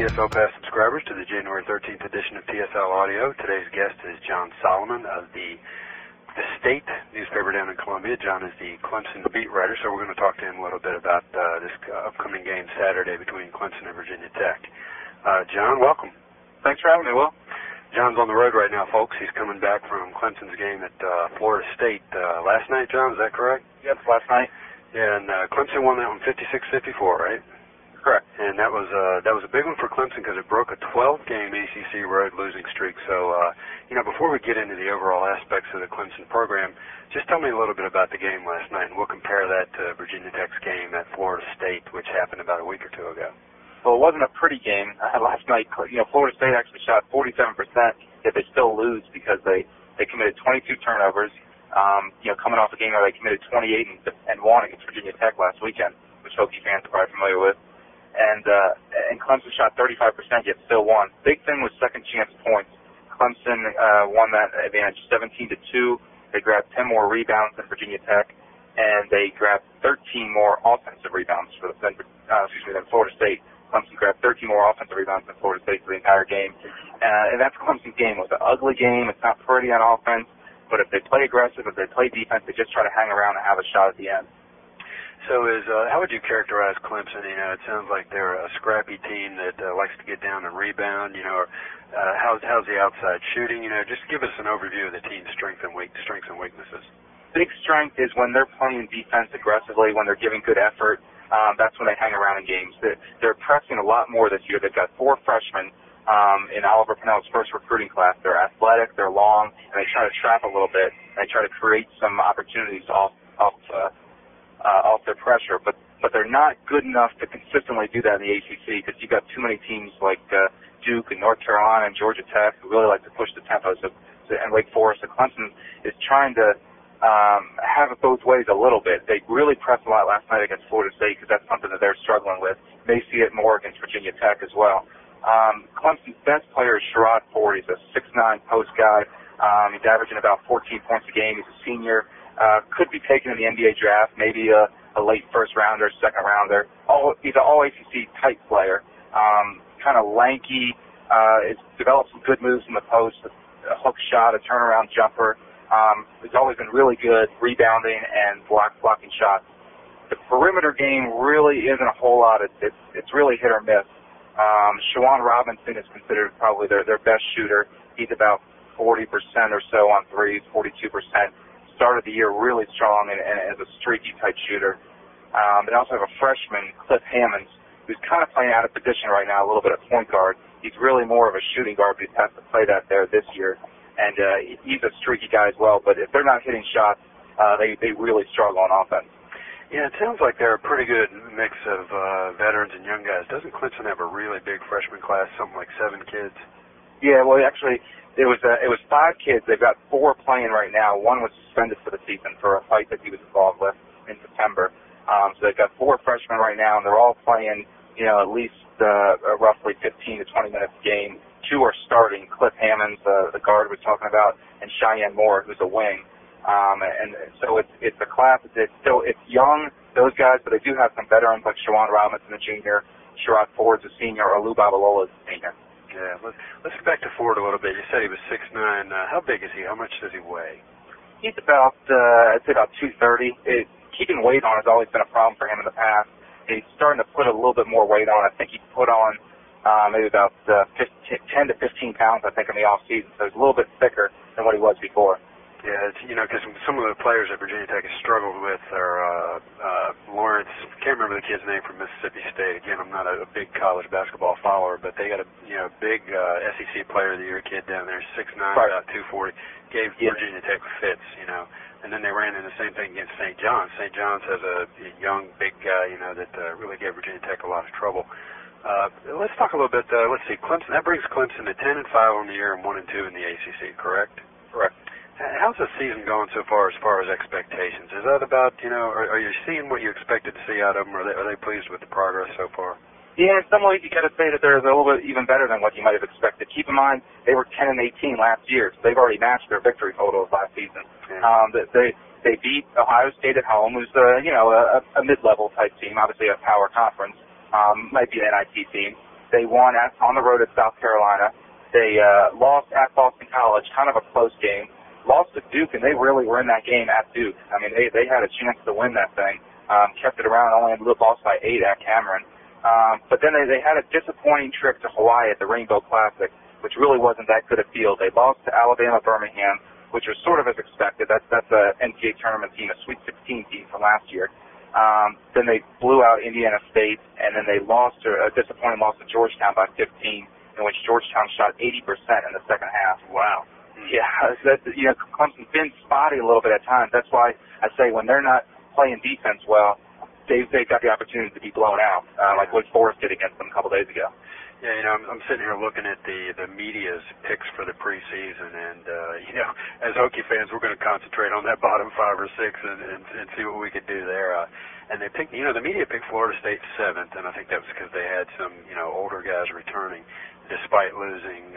PSL Pass subscribers to the January 13th edition of PSL Audio. Today's guest is John Solomon of the State newspaper down in Columbia. John is the Clemson beat writer, so we're going to talk to him a little bit about this upcoming game Saturday between Clemson and Virginia Tech. John, welcome. Thanks for having me, Will. John's on the road right now, folks. He's coming back from Clemson's game at Florida State last night, John, is that correct? Yes, last night. Yeah, and Clemson won that one 56-54, right? Correct. And that was a big one for Clemson because it broke a 12-game ACC road losing streak. So, before we get into the overall aspects of the Clemson program, just tell me a little bit about the game last night, and we'll compare that to Virginia Tech's game at Florida State, which happened about a week or two ago. Well, it wasn't a pretty game last night. Florida State actually shot 47%, yet they still lose because they committed 22 turnovers. Coming off a game where they committed 28 and won against Virginia Tech last weekend, which Hokie fans are probably familiar with. And Clemson shot 35%, yet still won. Big thing was second chance points. Clemson won that advantage 17-2. They grabbed 10 more rebounds than Virginia Tech, and they grabbed 13 more offensive rebounds than Florida State. Clemson grabbed 13 more offensive rebounds than Florida State for the entire game. And that's Clemson's game. It was an ugly game. It's not pretty on offense, but if they play aggressive, if they play defense, they just try to hang around and have a shot at the end. So how would you characterize Clemson? It sounds like they're a scrappy team that likes to get down and rebound. How's the outside shooting? Just give us an overview of the team's strengths and weaknesses. Big strength is when they're playing defense aggressively, when they're giving good effort. That's when they hang around in games. They're pressing a lot more this year. They've got 4 freshmen in Oliver Pennell's first recruiting class. They're athletic, they're long, and they try to trap a little bit. And they try to create some opportunities off their pressure, but they're not good enough to consistently do that in the ACC because you've got too many teams like Duke and North Carolina and Georgia Tech who really like to push the tempo, and Wake Forest. So Clemson is trying to have it both ways a little bit. They really pressed a lot last night against Florida State because that's something that they're struggling with. They see it more against Virginia Tech as well. Clemson's best player is Sherrod Ford. He's a 6'9" post guy. He's averaging about 14 points a game. He's a senior. Could be taken in the NBA draft, maybe a late first rounder, second rounder. He's an all-ACC type player. Kind of lanky. Has developed some good moves in the post, a hook shot, a turnaround jumper. He's always been really good rebounding and blocking shots. The perimeter game really isn't a whole lot. It's really hit or miss. Shawan Robinson is considered probably their best shooter. He's about 40% or so on threes, 42%. Started the year really strong and as a streaky type shooter. They also have a freshman, Cliff Hammonds, who's kind of playing out of position right now, a little bit at point guard. He's really more of a shooting guard, but he's had to play that there this year. And he's a streaky guy as well, but if they're not hitting shots, they really struggle on offense. Yeah, it sounds like they're a pretty good mix of veterans and young guys. Doesn't Clemson have a really big freshman class, something like 7 kids? Yeah, well, actually, it was 5 kids. They've got 4 playing right now. One was suspended for the season for a fight that he was involved with in September. So they've got 4 freshmen right now, and they're all playing, at least roughly 15 to 20 minutes a game. 2 are starting. Cliff Hammonds, the guard we're talking about, and Cheyenne Moore, who's a wing. And so it's a class. It's young, those guys, but they do have some veterans like Shawan Robinson, a junior, Sherrod Ford's a senior, or Lou Babalola's a senior. Yeah, let's get back to Ford a little bit. You said he was 6'9". How big is he? How much does he weigh? He's about, I'd say about 230. Keeping weight on has always been a problem for him in the past. He's starting to put a little bit more weight on. I think he put on maybe about 10 to 15 pounds, I think, in the off-season. So he's a little bit thicker than what he was before. Yeah, because some of the players that Virginia Tech has struggled with are Lawrence. Can't remember the kid's name from Mississippi State. Again, I'm not a big college basketball follower, but they got a big SEC Player of the Year kid down there, 6'9", right. about 240. Gave Virginia Tech fits, and then they ran into the same thing against St. John's. St. John's has a young, big guy, that really gave Virginia Tech a lot of trouble. Let's talk a little bit. Let's see, Clemson. That brings Clemson to 10-5 on the year and 1-2 in the ACC. Correct? Correct. How's the season going so far as expectations? Is that about, are you seeing what you expected to see out of them? Are they pleased with the progress so far? Yeah, in some ways you got to say that they're a little bit even better than what you might have expected. Keep in mind, they were 10-18 last year, so they've already matched their victory totals last season. Yeah. They beat Ohio State at home, who's a mid-level type team, obviously a power conference, might be an NIT team. They won on the road at South Carolina. They lost at Boston College, kind of a close game. Lost to Duke, and they really were in that game at Duke. I mean, they had a chance to win that thing. Kept it around, only lost by 8 at Cameron. But then they had a disappointing trip to Hawaii at the Rainbow Classic, which really wasn't that good a field. They lost to Alabama Birmingham, which was sort of as expected. That's a NCAA tournament team, a Sweet 16 team from last year. Then they blew out Indiana State, and then they lost a disappointing loss to Georgetown by 15, in which Georgetown shot 80% in the second half. Wow. Yeah, Clemson's been spotty a little bit at times. That's why I say when they're not playing defense well, they've got the opportunity to be blown out, like Wake Forest did against them a couple days ago. Yeah, I'm sitting here looking at the media's picks for the preseason, and as Hokie fans, we're going to concentrate on that bottom 5 or 6 and see what we could do there. And they picked, the media picked Florida State 7th, and I think that was because they had some, older guys returning, despite losing.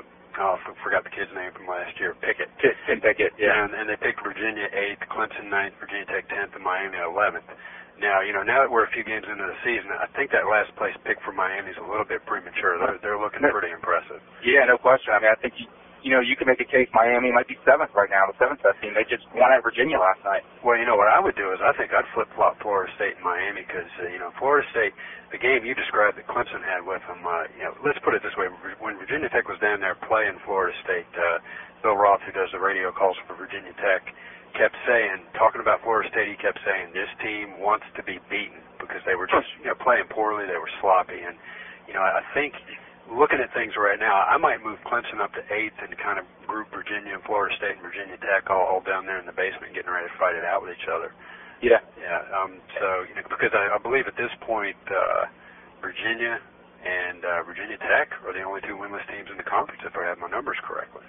I forgot the kid's name from last year. Pickett. Tim Pickett, yeah. And they picked Virginia 8th, Clemson 9th, Virginia Tech 10th, and Miami 11th. Now, now that we're a few games into the season, I think that last place pick for Miami is a little bit premature. They're looking pretty impressive. Yeah, no question. I mean, I think you can make a case Miami might be 7th right now, the 7th best team. They just won at Virginia last night. Well, what I would do is I think I'd flip-flop Florida State and Miami because, Florida State, the game you described that Clemson had with them, let's put it this way. When Virginia Tech was down there playing Florida State, Bill Roth, who does the radio calls for Virginia Tech, kept saying, talking about Florida State, he kept saying, this team wants to be beaten because they were just, playing poorly, they were sloppy. And, I think looking at things right now, I might move Clemson up to 8th and kind of group Virginia and Florida State and Virginia Tech all down there in the basement getting ready to fight it out with each other. Yeah. Yeah. So, because I believe at this point, Virginia and Virginia Tech are the only 2 winless teams in the conference, if I have my numbers correctly.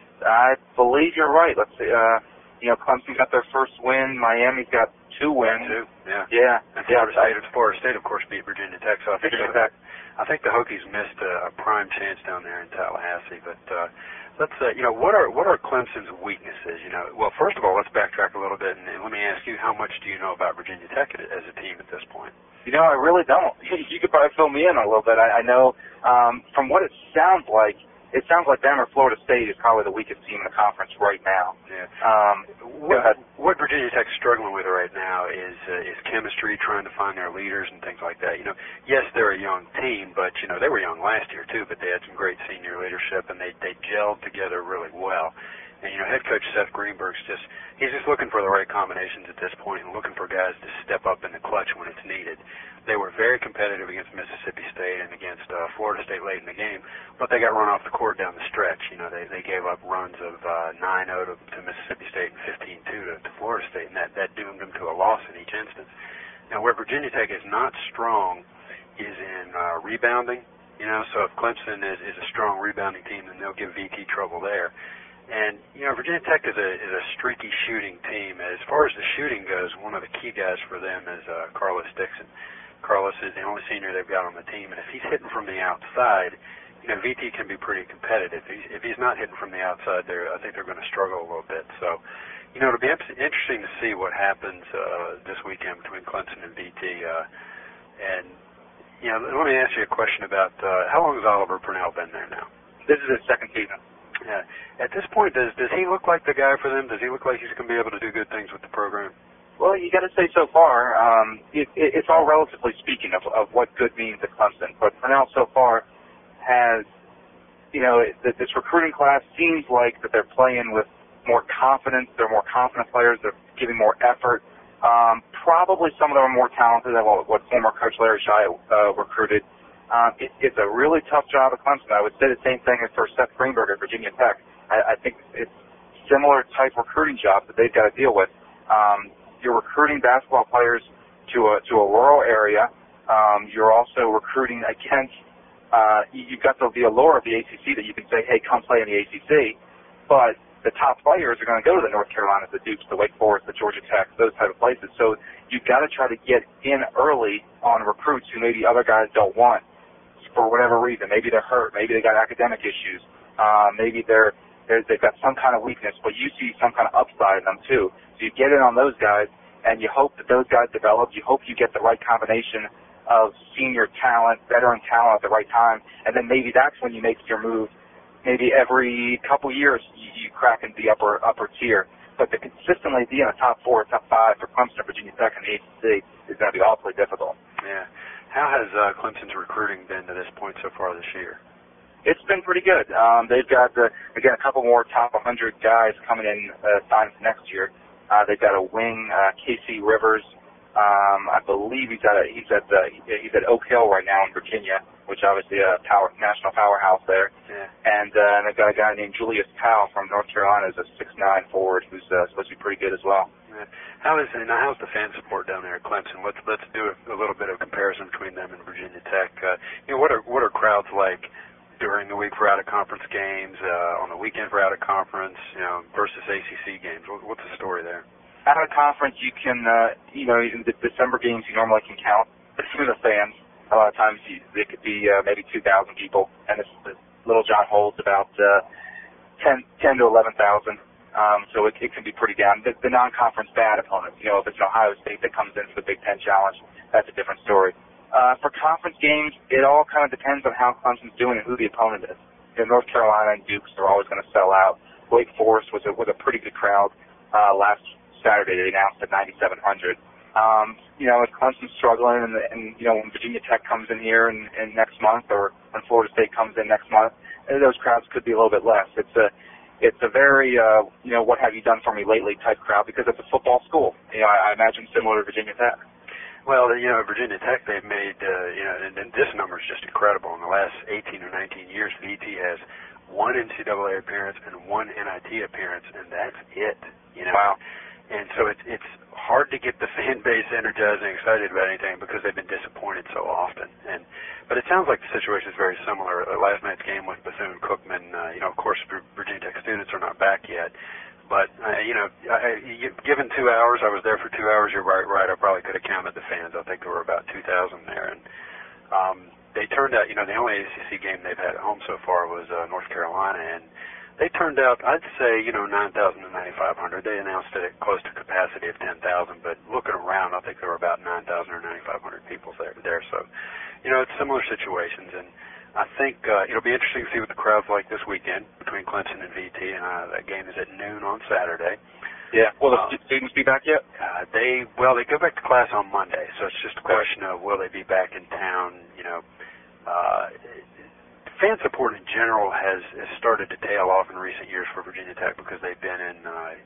I believe you're right. Let's see. Clemson got their first win. Miami's got 2 wins. 2, yeah. Yeah. And Florida State, of course, beat Virginia Tech. So I think the Hokies missed a prime chance down there in Tallahassee. But let's what are Clemson's weaknesses? Well, first of all, let's backtrack a little bit and let me ask you, how much do you know about Virginia Tech as a team at this point? I really don't. You could probably fill me in a little bit. I know from what it sounds like them or Florida State is probably the weakest team in the conference right now. Yeah. What Virginia Tech's struggling with right now is chemistry, trying to find their leaders and things like that. Yes, they're a young team, but they were young last year too. But they had some great senior leadership, and they gelled together really well. And head coach Seth Greenberg's he's just looking for the right combinations at this point and looking for guys to step up in the clutch when it's needed. They were very competitive against Mississippi State and against Florida State late in the game, but they got run off the court down the stretch. They gave up runs of 9-0 to Mississippi State and 15-2 to Florida State, and that doomed them to a loss in each instance. Now, where Virginia Tech is not strong is in rebounding. So if Clemson is a strong rebounding team, then they'll give VT trouble there. And, Virginia Tech is a streaky shooting team. As far as the shooting goes, one of the key guys for them is Carlos Dixon. Carlos is the only senior they've got on the team, and if he's hitting from the outside, VT can be pretty competitive. If he's not hitting from the outside, I think they're going to struggle a little bit. So, it'll be interesting to see what happens this weekend between Clemson and VT. Let me ask you a question about how long has Oliver Purnell been there now? This is his 2nd season. Yeah. At this point, does he look like the guy for them? Does he look like he's going to be able to do good things with the program? Well, you got to say so far, it's all relatively speaking of what good means at Clemson. But Purnell so far has, this recruiting class seems like that they're playing with more confidence. They're more confident players. They're giving more effort. Probably some of them are more talented than what former coach Larry Shai recruited. It's a really tough job at Clemson. I would say the same thing as for Seth Greenberg at Virginia Tech. I think it's similar type recruiting jobs that they've got to deal with. You're recruiting basketball players to a rural area. You're also recruiting against. You've got the allure of the ACC that you can say, hey, come play in the ACC. But the top players are going to go to the North Carolinas, the Dukes, the Wake Forest, the Georgia Tech, those type of places. So you've got to try to get in early on recruits who maybe other guys don't want for whatever reason. Maybe they're hurt. Maybe they got academic issues. Maybe they've got some kind of weakness, but you see some kind of upside in them too. So you get in on those guys, and you hope that those guys develop. You hope you get the right combination of talent and skill, and you hope that those guys can senior talent, veteran talent at the right time, and then maybe that's when you make your move. Maybe every couple years you crack into the upper tier. But to consistently be in the top 4, top 5 for Clemson or Virginia Tech in the ACC is going to be awfully difficult. Yeah. How has Clemson's recruiting been to this point so far this year? It's been pretty good. They've got, again, a couple more top 100 guys coming in signed next year. They've got a wing, Casey Rivers. I believe he's at Oak Hill right now in Virginia, which obviously a national powerhouse there. Yeah. And they've got a guy named Julius Powell from North Carolina, who's a 6'9" forward, who's supposed to be pretty good as well. Yeah. How's the fan support down there at Clemson? Let's do a little bit of comparison between them and Virginia Tech. What are crowds like during the week for out of conference games, on the weekend for out of conference, versus ACC games? What's the story there? Out of conference, you can, in the December games, you normally can count through the fans. A lot of times it could be maybe 2,000 people, and this Little John holds about 10 to 11,000. So it can be pretty down. The non-conference bad opponents, if it's an Ohio State that comes in for the Big Ten Challenge, that's a different story. For conference games, it all kind of depends on how Clemson's doing and who the opponent is. North Carolina and Duke are always going to sell out. Wake Forest was a pretty good crowd last Saturday. They announced at 9,700. If Clemson's struggling and when Virginia Tech comes in here and next month, or when Florida State comes in next month, those crowds could be a little bit less. It's a very what have you done for me lately type crowd, because it's a football school. I imagine similar to Virginia Tech. Well, Virginia Tech, they've made and this number is just incredible. In the last 18 or 19 years, VT has one NCAA appearance and one NIT appearance, and that's it. Wow. And so it's hard to get the fan base energized and excited about anything because they've been disappointed so often. But it sounds like the situation is very similar. Last night's game with Bethune-Cookman, of course, Virginia Tech students are not back yet. But, given 2 hours, I was there for 2 hours, you're right, I probably could have counted the fans. I think there were about 2,000 there. And they turned out, the only ACC game they've had at home so far was North Carolina, and they turned out, I'd say, 9,000 to 9,500. They announced it at close to capacity of 10,000, but looking around, I think there were about 9,000 or 9,500 people there. So, it's similar situations, and I think it'll be interesting to see what the crowd's like this weekend between Clemson and VT, and that game is at noon on Saturday. Yeah. Will the students be back yet? They go back to class on Monday, so it's just a question of will they be back in town. Fan support in general has started to tail off in recent years for Virginia Tech because they've been in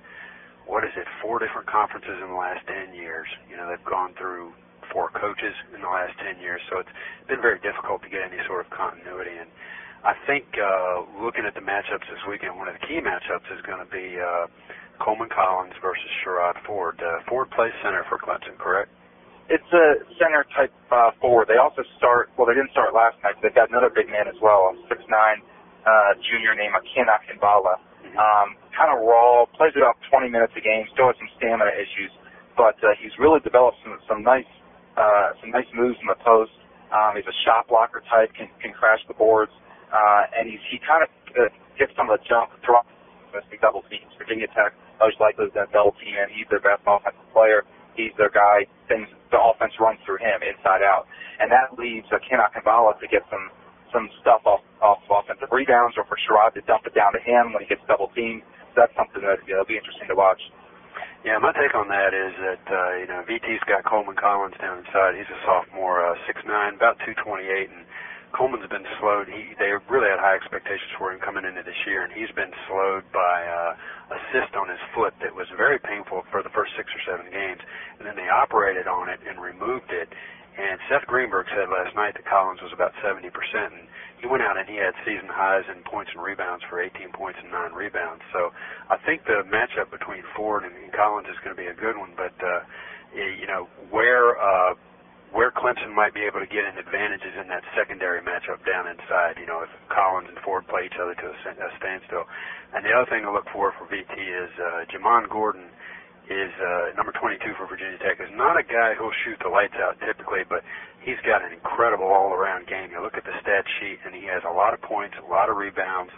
4 different conferences in the last 10 years. They've gone through 4 coaches in the last 10 years, so it's been very difficult to get any sort of continuity. And I think looking at the matchups this weekend, one of the key matchups is going to be Coleman Collins versus Sherrod Ford. Ford plays center for Clemson, correct? It's a center type forward. They also they didn't start last night. They've got another big man as well, a 6'9" junior named Akina Kimbala. Kind of raw, plays about 20 minutes a game, still has some stamina issues, but he's really developed some nice moves in the post. He's a shot blocker type, can crash the boards, and he kind of gets some of the jump throw double teams. Virginia Tech most likely is going to double team him. He's their best offensive player. He's their guy. The offense runs through him inside out, and that leaves Akina Kimbala to get some stuff off offensive rebounds, or for Sherrod to dump it down to him when he gets double teamed. So that's something that will be interesting to watch. Yeah, my take on that is that VT's got Coleman Collins down inside. He's a sophomore, 6'9", about 228, and Coleman's been slowed. They really had high expectations for him coming into this year, and he's been slowed by a cyst on his foot that was very painful for the first 6 or 7 games, and then they operated on it and removed it. And Seth Greenberg said last night that Collins was about 70%, and he went out and he had season highs in points and rebounds for 18 points and 9 rebounds. So I think the matchup between Ford and Collins is going to be a good one, but where Clemson might be able to get an advantage is in that secondary matchup down inside, if Collins and Ford play each other to a standstill. And the other thing to look for VT is Jamon Gordon is number 22 for Virginia Tech. Is not a guy who'll shoot the lights out typically, but he's got an incredible all-around game. You look at the stat sheet, and he has a lot of points, a lot of rebounds,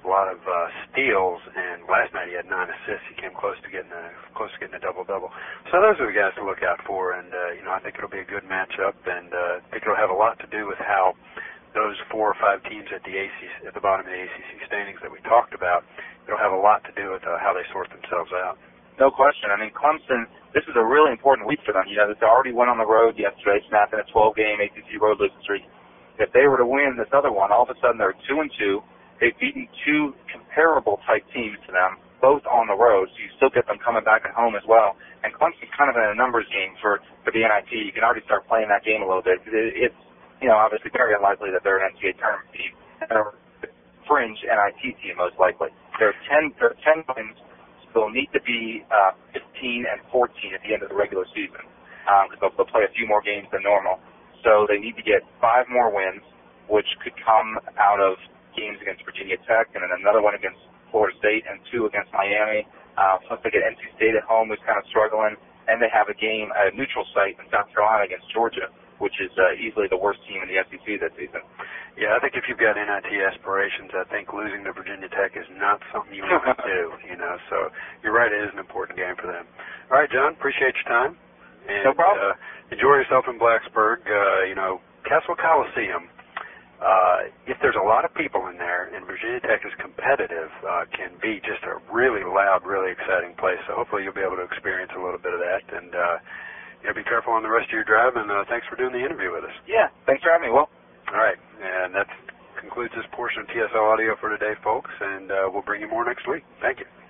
a lot of steals, and last night he had 9 assists. He came close to getting a double-double. So those are the guys to look out for, and I think it'll be a good matchup, and I think it'll have a lot to do with how those 4 or 5 teams at the bottom of the ACC standings that we talked about. It'll have a lot to do with how they sort themselves out. No question. I mean, Clemson, this is a really important week for them. They already went on the road yesterday, snapping a 12-game ACC road losing streak. If they were to win this other one, all of a sudden they're 2-2. They've beaten 2 comparable type teams to them, both on the road, so you still get them coming back at home as well. And Clemson's kind of in a numbers game for the NIT. You can already start playing that game a little bit. It's obviously very unlikely that they're an NCAA tournament team. They're a fringe NIT team, most likely. They're 10 wins, so they'll need to be 15 and 14 at the end of the regular season, because they'll play a few more games than normal. So they need to get 5 more wins, which could come out of games against Virginia Tech and then another one against Florida State and 2 against Miami. Plus they get NC State at home, who's kind of struggling, and they have a game at a neutral site in South Carolina against Georgia, which is easily the worst team in the SEC this season. Yeah, I think if you've got NIT aspirations, I think losing to Virginia Tech is not something you want to do, So you're right, it is an important game for them. All right, John, appreciate your time. And, no problem. Enjoy yourself in Blacksburg. Castle Coliseum, if there's a lot of people in there and Virginia Tech is competitive, can be just a really loud, really exciting place. So hopefully you'll be able to experience a little bit of that. And be careful on the rest of your drive, and thanks for doing the interview with us. Yeah, thanks for having me, Will. All right, and that concludes this portion of TSL Audio for today, folks, and we'll bring you more next week. Thank you.